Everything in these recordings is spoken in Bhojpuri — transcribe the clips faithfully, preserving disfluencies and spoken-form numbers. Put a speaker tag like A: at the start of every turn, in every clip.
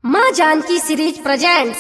A: माँ जानकी सीरीज प्रेजेंट्स।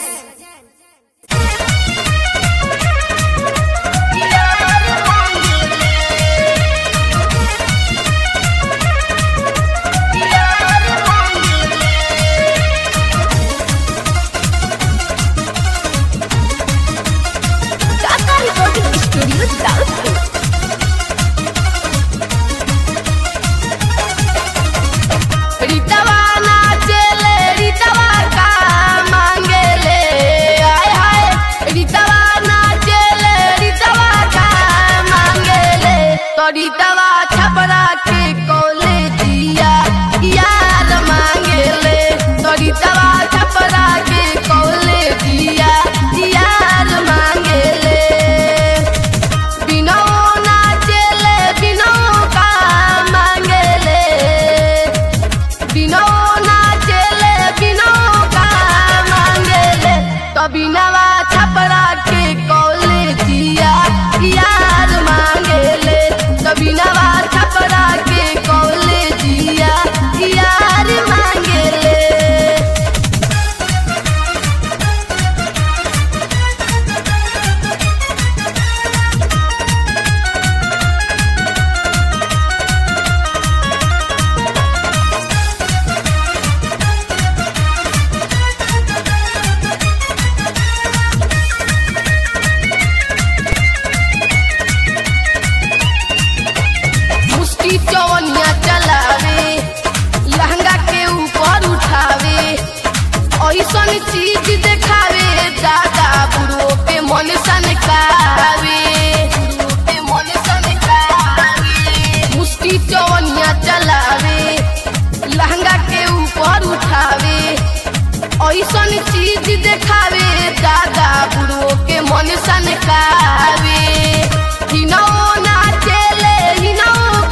B: रीतवा छपरा के कॉलेजिया यार मांगेले, तो रीतवा छपरा के कॉलेजिया यार मांगेले। बिनो नाचेले बिनो का मांगेले, बिनो नाचेले बिनो का मांगेले, तो बिनवा छपरा के कॉलेजिया यार मांगेले। बिनवा छपरा के कॉलेजिया यार मांगेले। चवनिया चलावे लहंगा के ऊपर उठावे, ऐसन चीज देखावे दादा बुढ़ो के मन सनकावे, के मन सनकावे। मुस्की चवनिया चलावे लहंगा के ऊपर उठावे, ऐसन चीज देखावे दादा बुढ़ो के मन सनकावे। हिनो नाचेले हिनो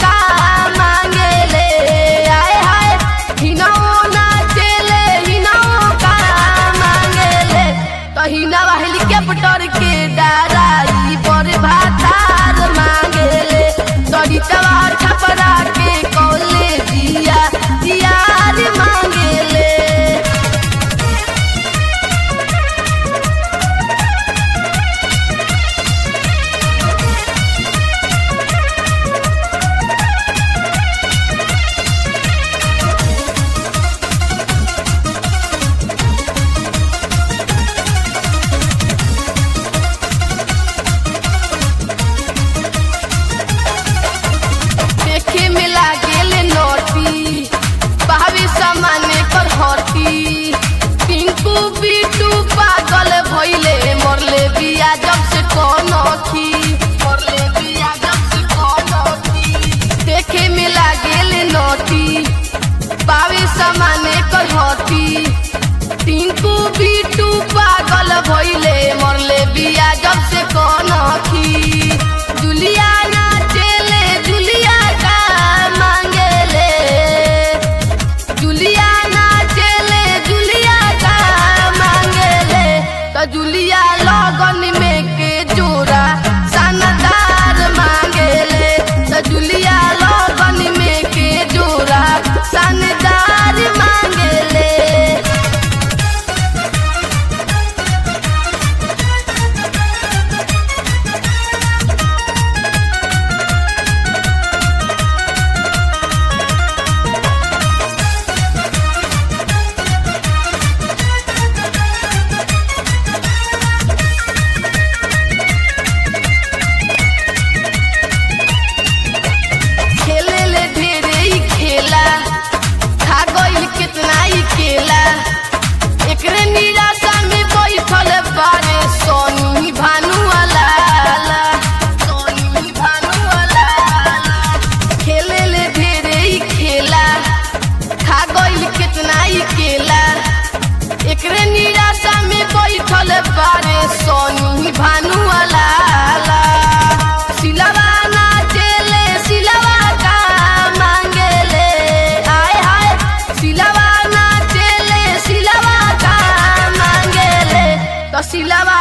B: हिनवा हेलीकॉप्टर के डराई पर भातार मांगेले, रीतवा छपरा के कॉलेजिया यार मांगेले। जब से कोनो थी मरले बिया जब से कोनो थी, देखे में लागेले नोटी पावे समाने कर होती। टिंकू बीटू पागल भइले मरले बिया जब से कोनो थी। जुलिया नाचेले जुलिया का मांगेले, जुलिया नाचेले जुलिया का मांगेले, तो जुलिया लगन में के जोरा सनदार मांगेले, तो जुलिया लगन में के जोरा सनदार मांगेले। एकरे निराशा में बैठल बारे सोनी भानु वाला। सिलवा नाचेले सिलवा का मांगेले, आय हाय सिलवा नाचेले सिलवा का मांगेले, तो सिलवा